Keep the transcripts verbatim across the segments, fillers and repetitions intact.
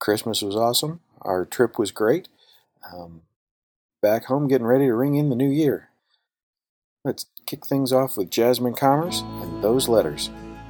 Christmas was awesome. Our trip was great. Um, back home getting ready to ring in the new year. Let's kick things off with Jasmine Commerce and Those Letters.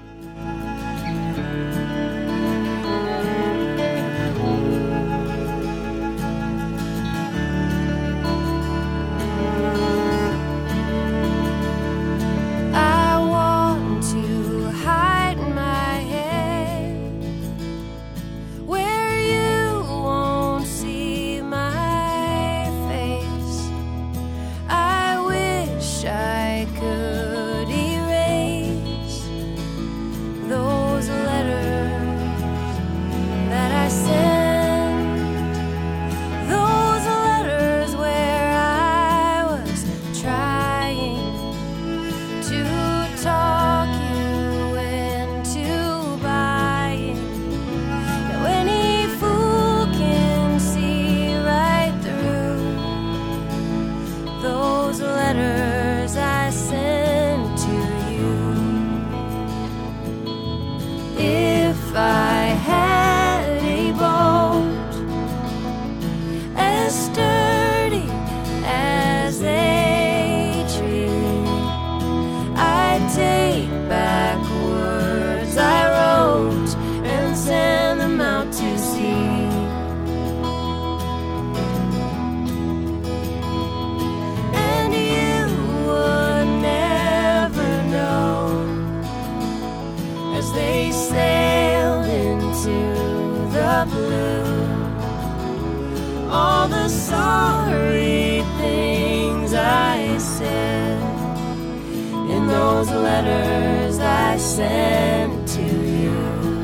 Letters I sent to you.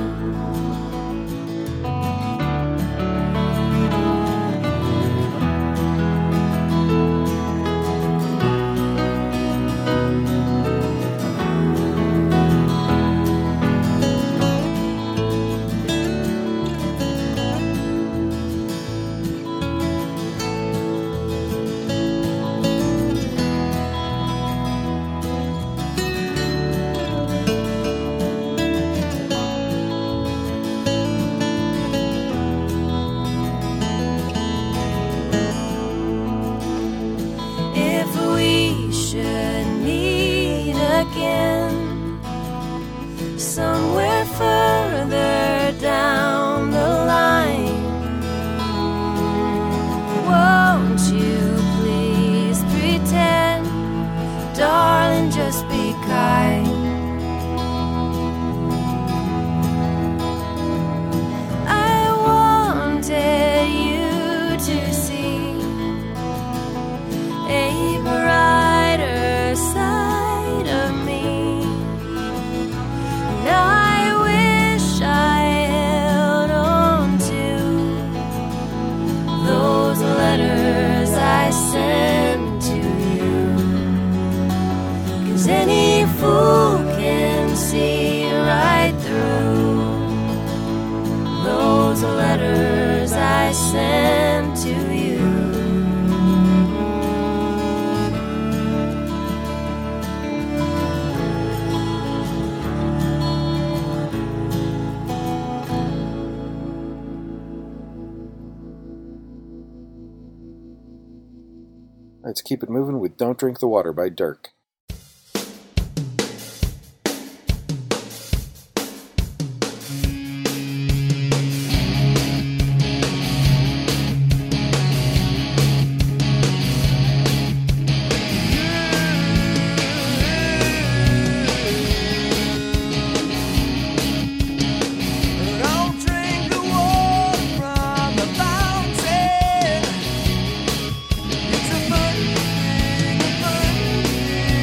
Somewhere further down the line, won't you please pretend, darling, just be kind. I wanted you to see a brighter side of me. I wish I held on to those letters I sent to you, 'cause any fool can see right through those letters I sent to you. Let's keep it moving with Don't Drink the Water by Dirk. It's a funny thing, a funny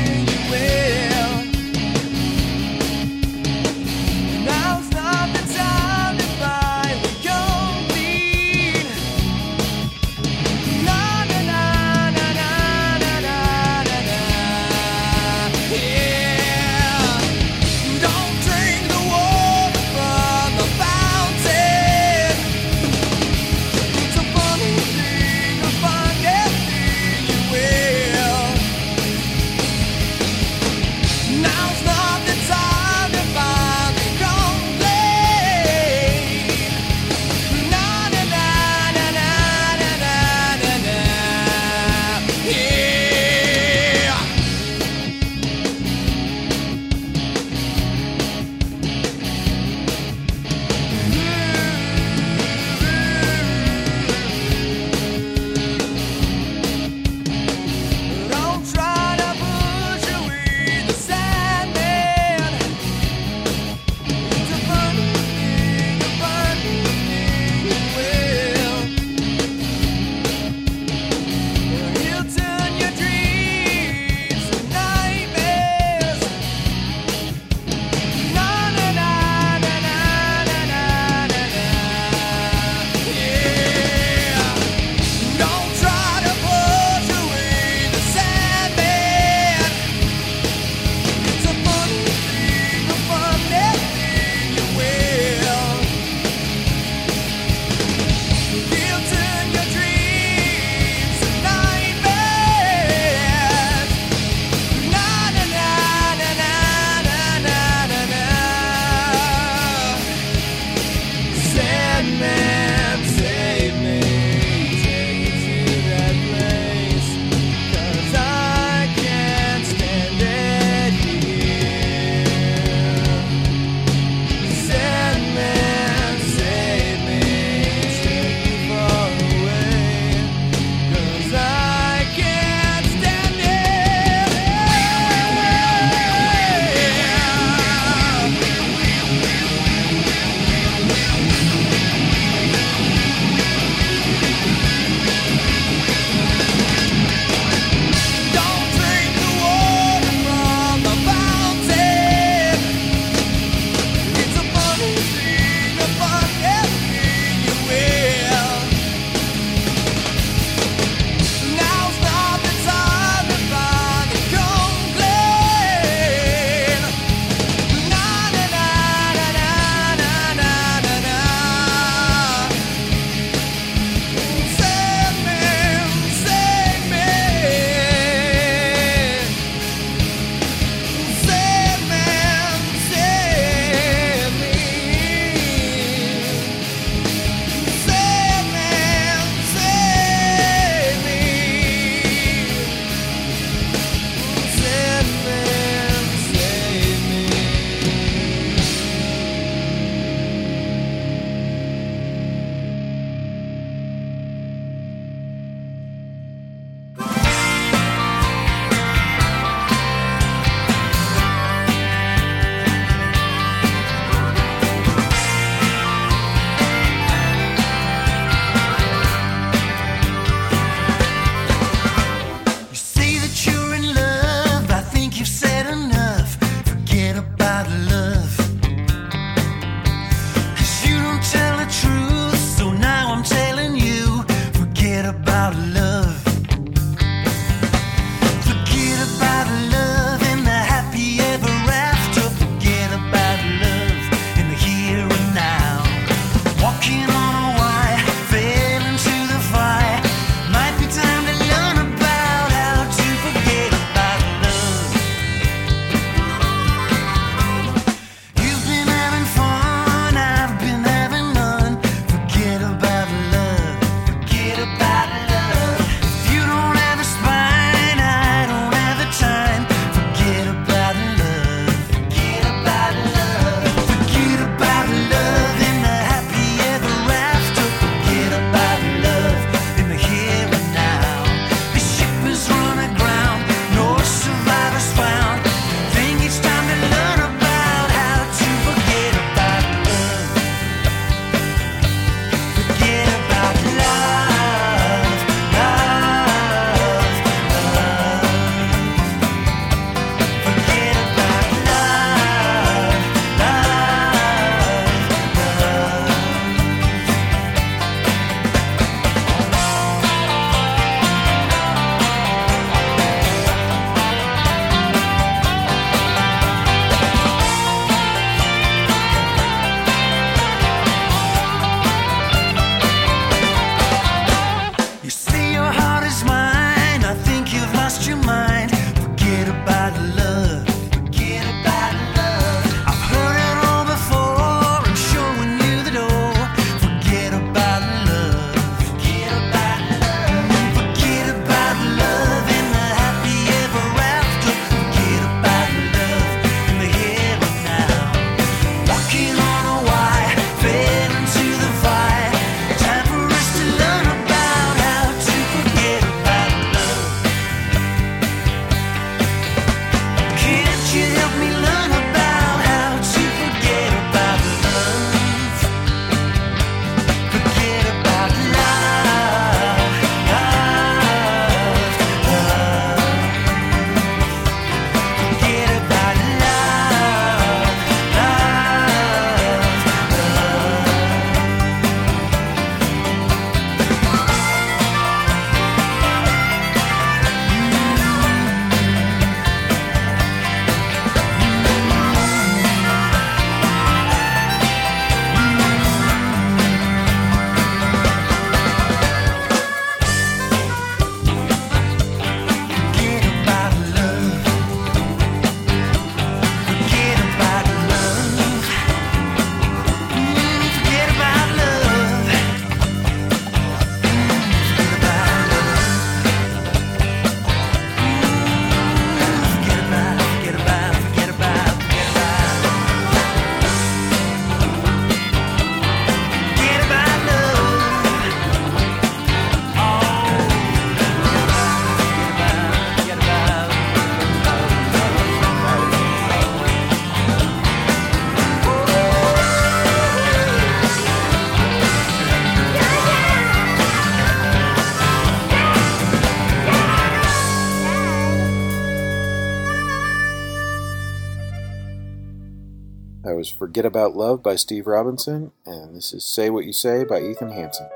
That was Forget About Love by Steve Robinson, and this is Say What You Say by Ethan Hansen.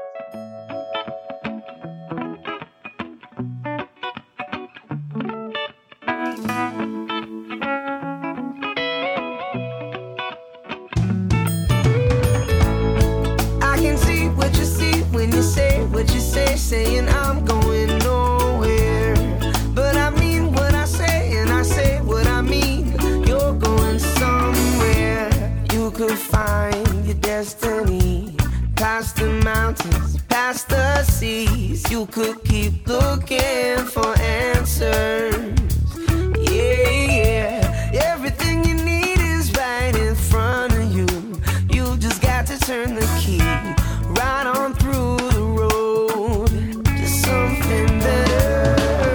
Saying I'm going nowhere, but I mean what I say and I say what I mean. You're going somewhere. You could find your destiny past the mountains, past the seas. You could keep looking for answers. Yeah, yeah. Everything you need is right in front of you. You just got to turn the key right on through the road to something better.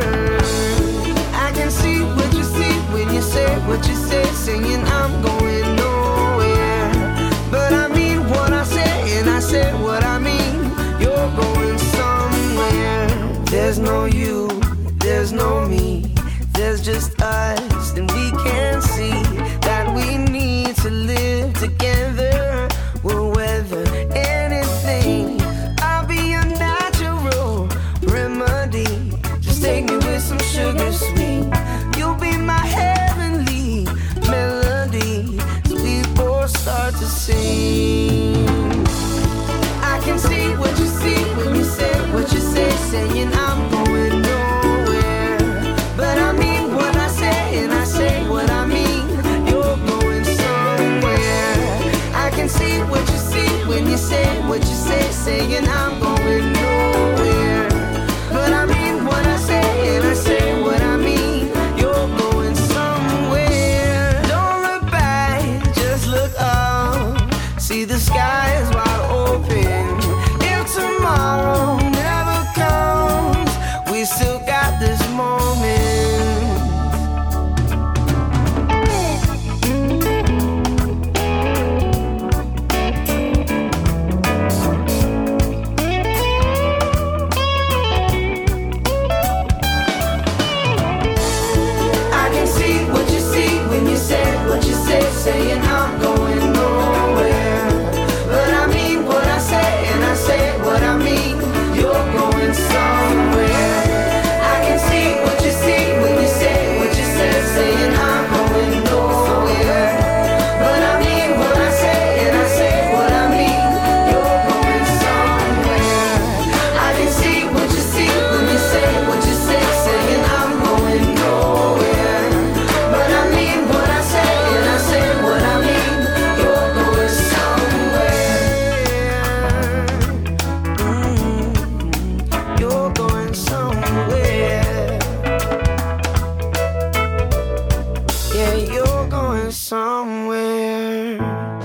I can see what you see when you say what you say, saying I'm going nowhere. But I mean what I say and I say what I mean. You're going somewhere. There's no you, there's no me, there's just us, and we can see that we need to live together. We'll weather anything. I'll be a natural remedy. Just take me with some sugar sweet. You'll be my heavenly melody as we both start to sing. I can see what you see when you say what you say, saying I'm going nowhere. But I mean what I say and I say what I mean. You're going somewhere. I can see what you see when you say what you say, saying I'm going nowhere. But I mean what I say and I say what I mean. You're going somewhere. Don't look back, just look up. See the sky is wide open. If tomorrow never comes, we still got this moment. Saying I'm going nowhere. But I mean what I say and I say what I mean. You're going somewhere. I can see what you see when you say what you say, saying I'm going nowhere. But I mean what I say and I say what I mean. You're going somewhere. I can see what you see when you say what you say, saying I'm going nowhere. But I mean what I say and I say what I mean. You're going somewhere. Mm-hmm. You're going somewhere. Yeah, you're going somewhere.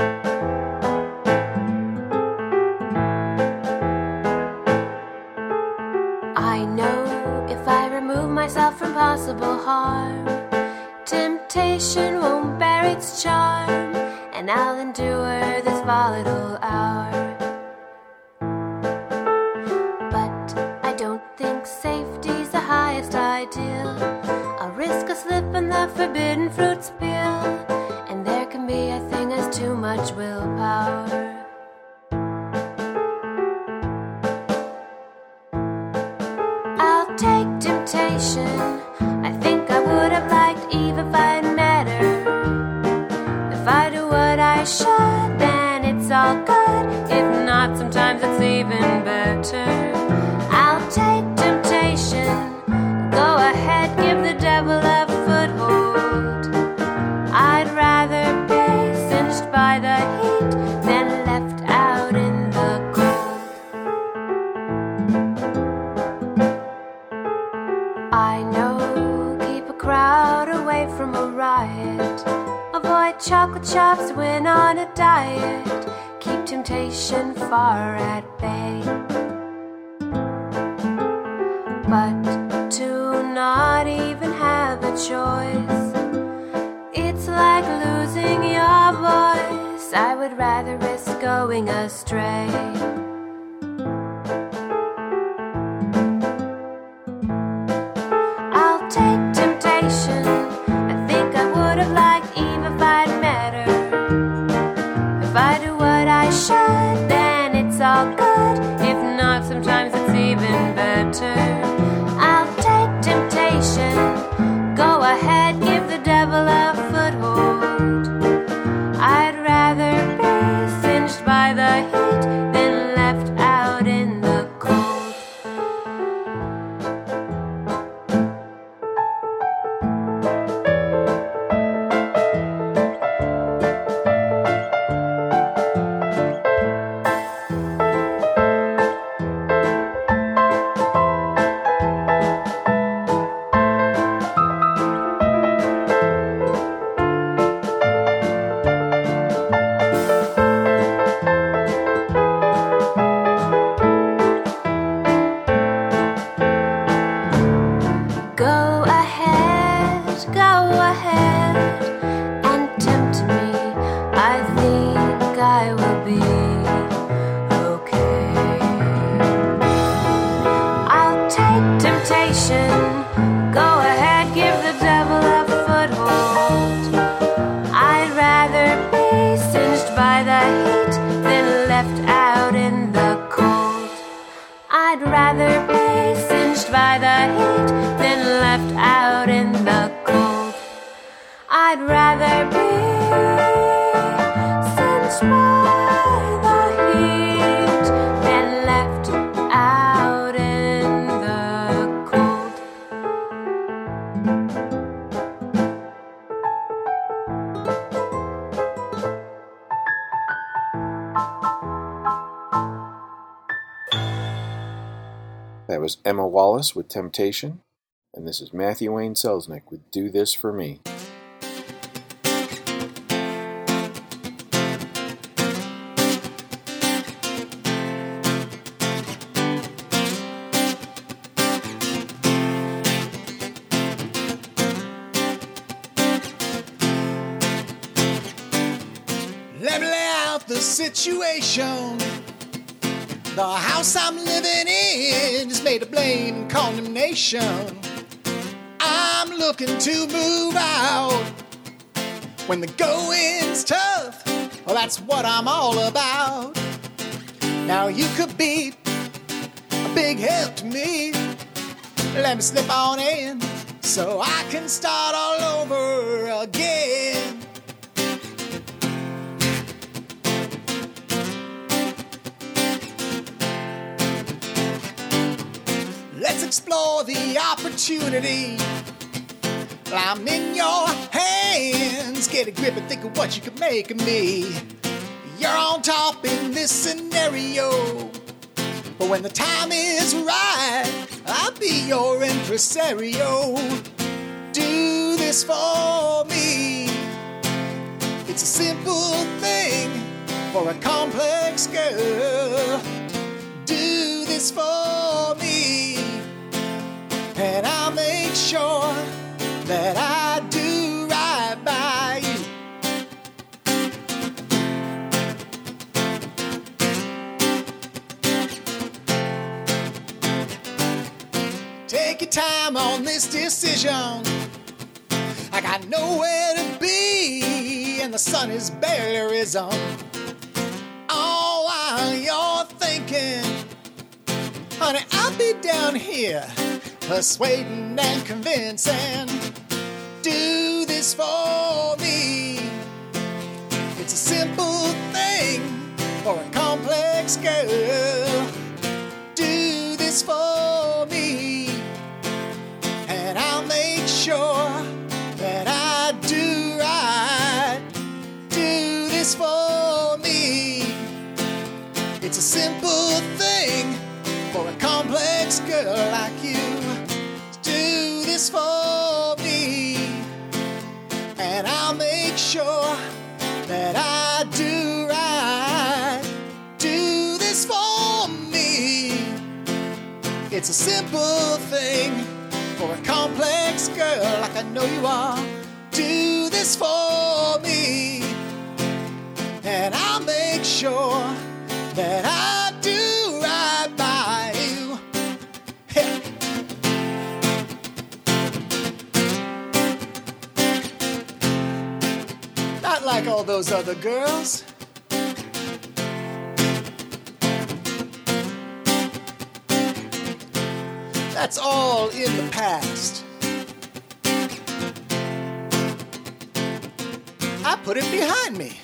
I know if I remove myself from possible harm, temptation won't bear its charm, and I'll endure this volatile hour. But I don't think safety's the highest ideal. I'll risk a slip and the forbidden fruits peel, and there can be a thing as too much willpower. I'll take temptation. I think I would have liked Eve if I'd met her. If I do what I should, then it's all good. If not, sometimes it's even better. I'll take temptation. Go ahead, give the devil a foothold. I'd rather be singed by the heat than left out in the cold. I know, keep a crowd away from a riot. Avoid chocolate shops when on a diet. Keep temptation far at bay. But to not even have a choice, it's like losing your voice. I would rather risk going astray. I'll take temptation. I think I would have liked Eve if I'd met her. temptation. Go ahead, give the devil a foothold. I'd rather be singed by the heat than left out in the cold. I'd rather be singed by the heat than left out in the cold. I'd rather be singed by the heat than left out in the cold. That was Emma Wallace with Temptation, and this is Matthew Wayne Selznick with Do This For Me. Let me lay out the situation. The house I'm living in is made of blame and condemnation. I'm looking to move out when the going's tough. Well, that's what I'm all about. Now you could be a big help to me. Let me slip on in so I can start all over again. Let's explore the opportunity. Well, I'm in your hands. Get a grip and think of what you could make of me. You're on top in this scenario. But when the time is right, I'll be your impresario. Do this for me. It's a simple thing for a complex girl. Do this for me, and I'll make sure that I do right by you. Take your time on this decision. I got nowhere to be, and the sun is barely risen. All while you're thinking, honey, I'll be down here persuading and convincing. Do this for me. It's a simple thing for a complex girl. Do this for me, and I'll make sure that I do right. Do this for me. It's a simple thing for a complex girl like you. Do this for me, and I'll make sure that I do right. Do this for me. It's a simple thing for a complex girl like I know you are. Do this for me, and I'll make sure that I do right by you. Hey. Not like all those other girls. That's all in the past. I put it behind me.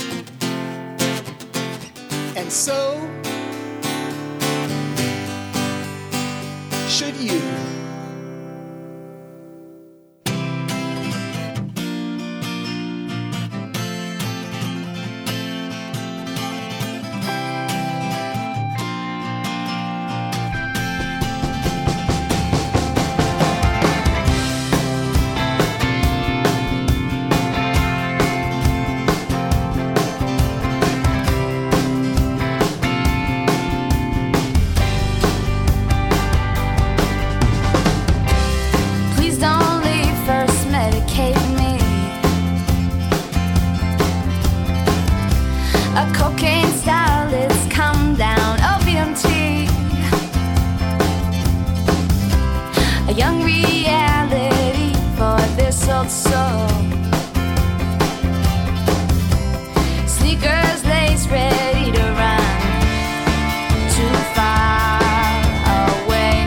And so should you. young reality for this old soul. Sneakers lace ready to run too far away.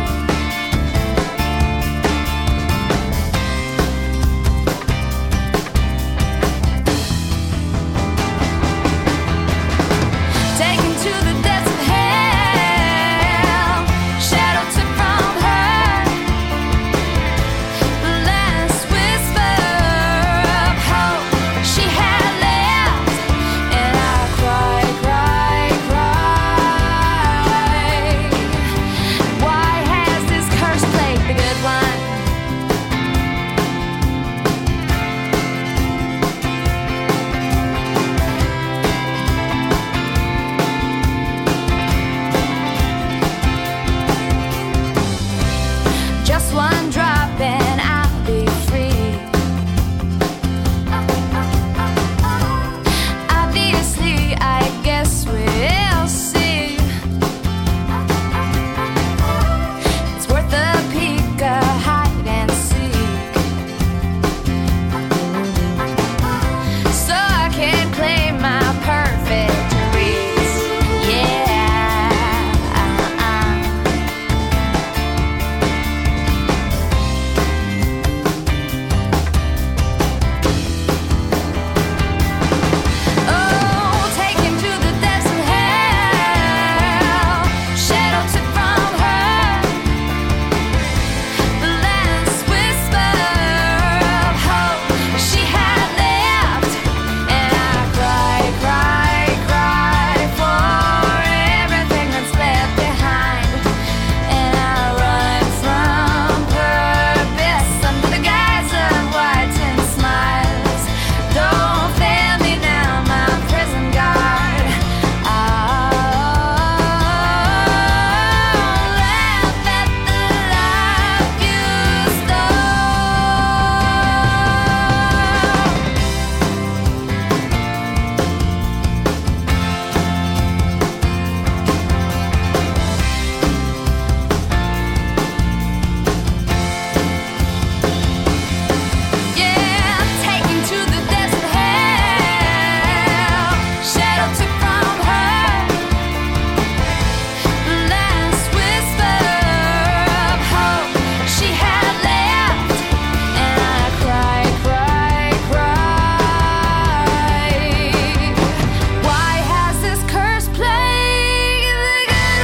Taken to the depths of hell, shadow took from her the last whisper of hope she had left. And I cry, cry, cry. Why has this curse plagued the good one? Just one drop and I'll be free. Obviously, I guess we'll see. It's worth a peek, a hide and seek, so I can claim my perfect reads. Yeah. uh-uh. Oh, taken to the depths of hell, shadow took from her the last whisper of hope she had left. And I cry, cry, cry for everything that's left behind. And I run from purpose under the guise of white and smiles. Don't fail me now, my prison guard. I'll laugh at the life you Yeah, taken to the depths of hell, shadow took from her the last whisper of hope she had left. And I cry, cry, cry. Why has this curse plagued the good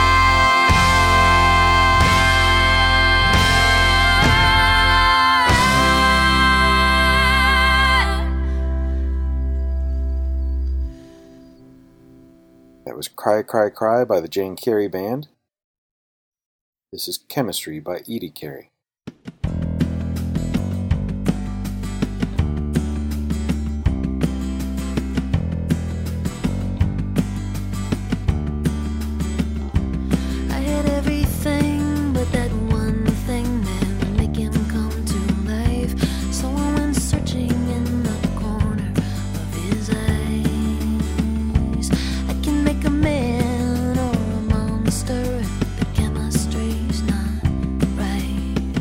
That was Cry, Cry, Cry by the Jane Carey Band. This is Chemistry by Edie Carey. I had everything but that one thing that would make him come to life. So I went searching in the corner of his eyes. I can make a man or a monster if the chemistry's not right.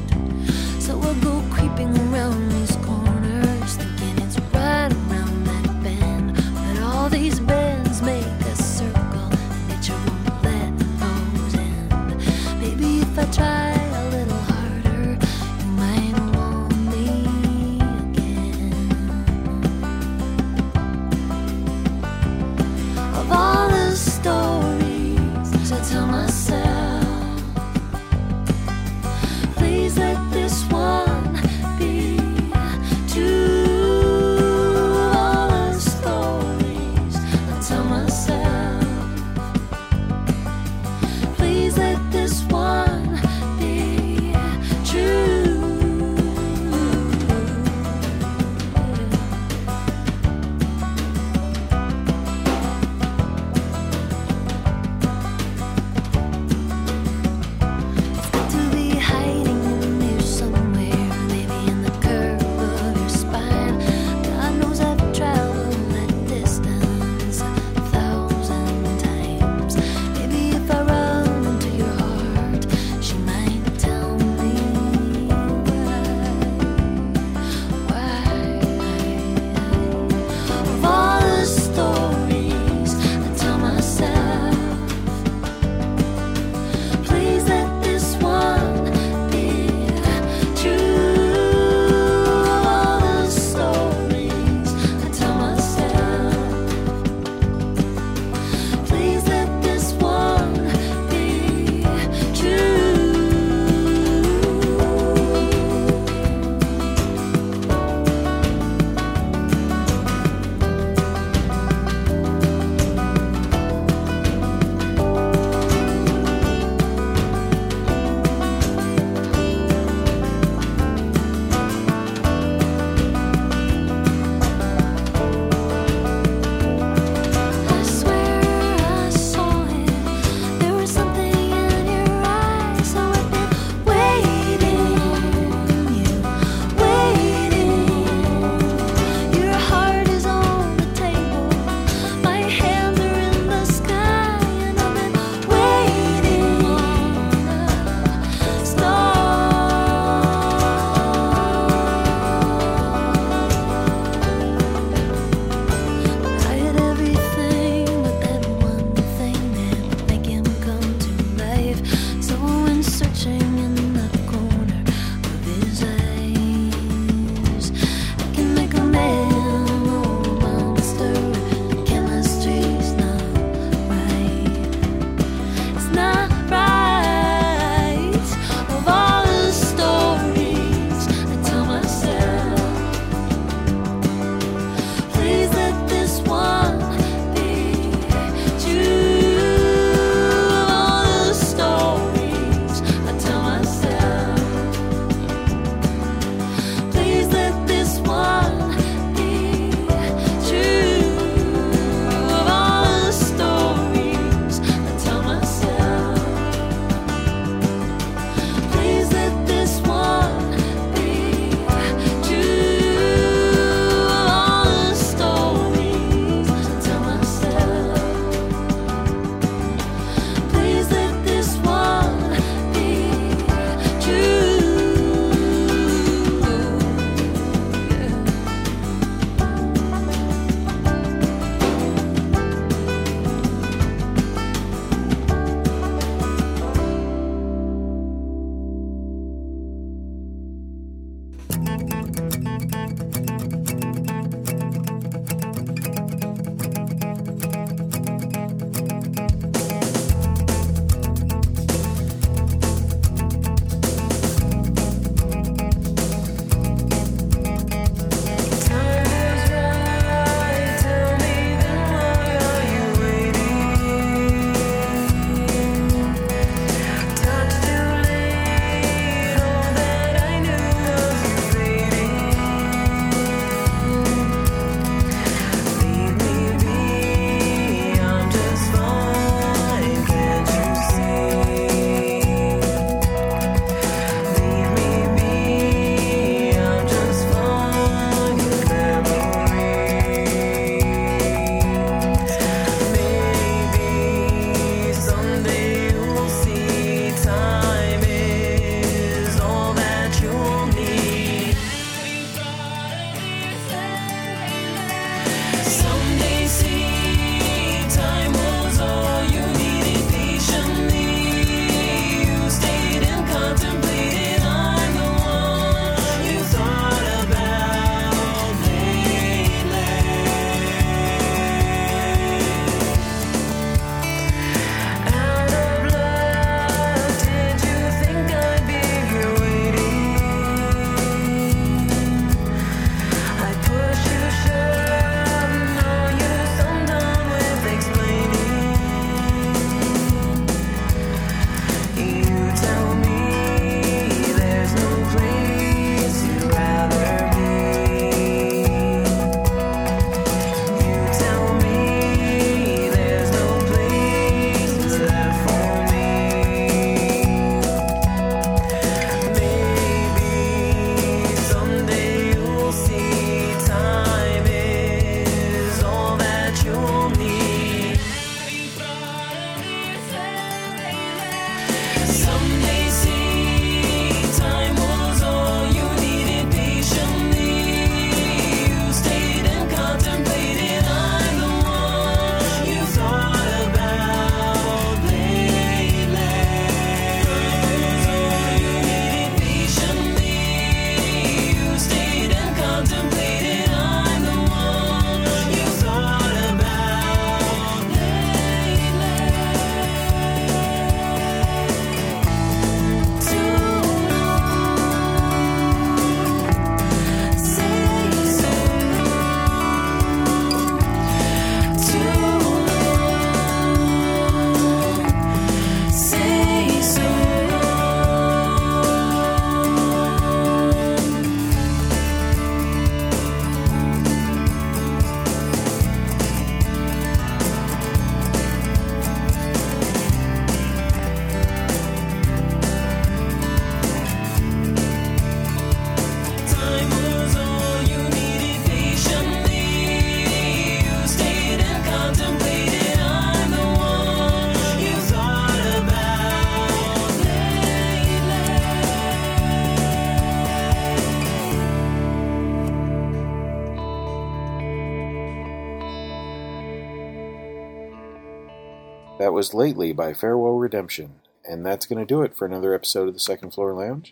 That was Lately by Farewell Redemption, and that's going to do it for another episode of the Second Floor Lounge.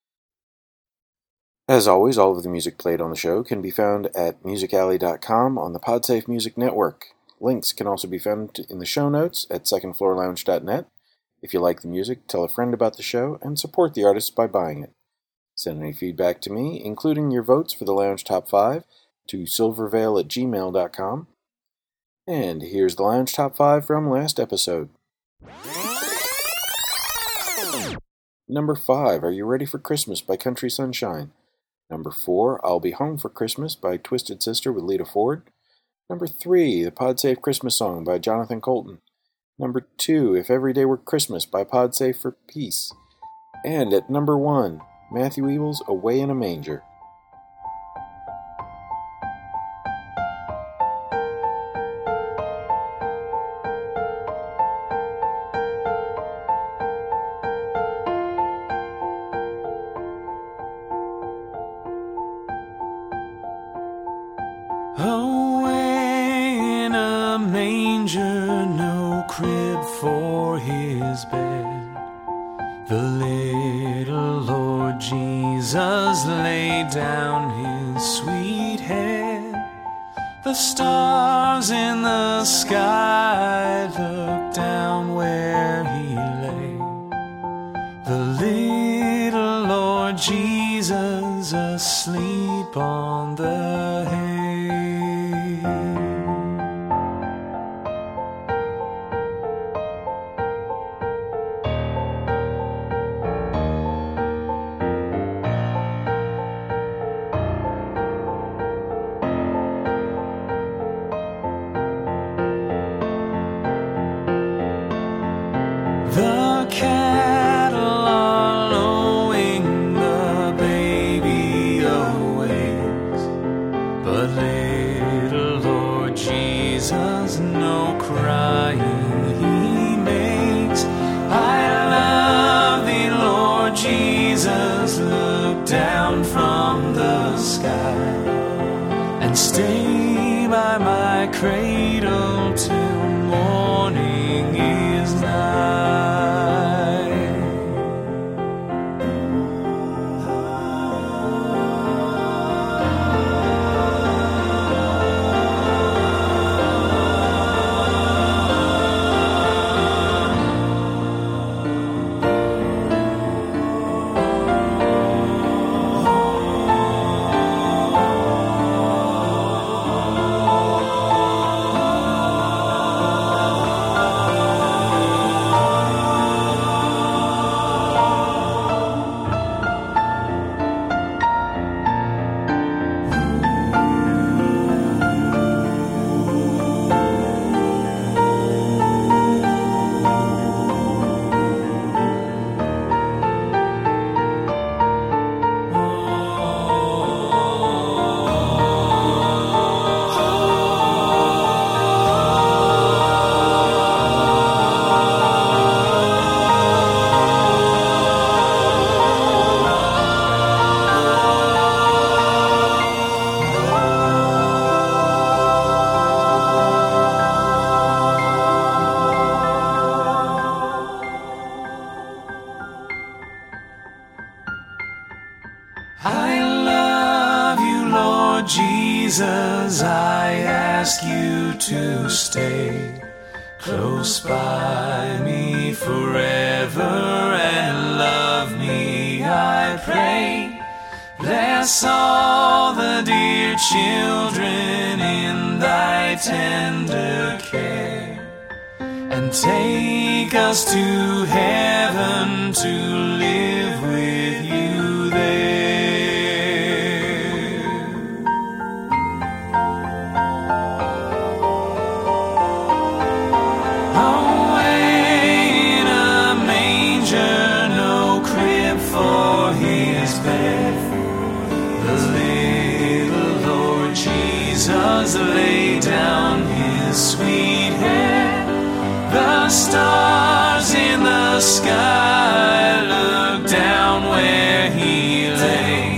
As always, all of the music played on the show can be found at music alley dot com on the Podsafe Music Network. Links can also be found in the show notes at second floor lounge dot net. If you like the music, tell a friend about the show and support the artists by buying it. Send any feedback to me, including your votes for the Lounge Top five, to silvervale at gmail dot com. And here's the Lounge Top five from last episode. Number five, Are You Ready for Christmas by Country Sunshine. Number four, I'll Be Home for Christmas by Twisted Sister with Lita Ford. Number three, The Podsafe Christmas Song by Jonathan Colton. Number two, If Every Day Were Christmas by Podsafe for Peace. And at number one, Matthew Ebel's Away in a Manger. Away in a manger, no crib for his bed, the little Lord Jesus laid down his sweet head. The stars in the sky looked down where he lay, the little Lord Jesus asleep on the hay. The cattle are lowing, the baby awakes, but little Lord Jesus no crying he makes. I love thee, Lord Jesus, look down from the sky and stay by my cradle till morning is nigh. I love you, Lord Jesus, I ask you to stay close by me forever and love me, I pray. Bless all the dear children in thy tender care, and take us to heaven to live with you there. Jesus lay down his sweet head. The stars in the sky looked down where he lay.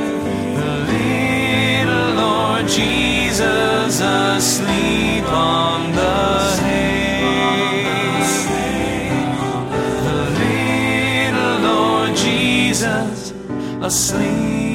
The little Lord Jesus asleep on the hay. Jesus asleep.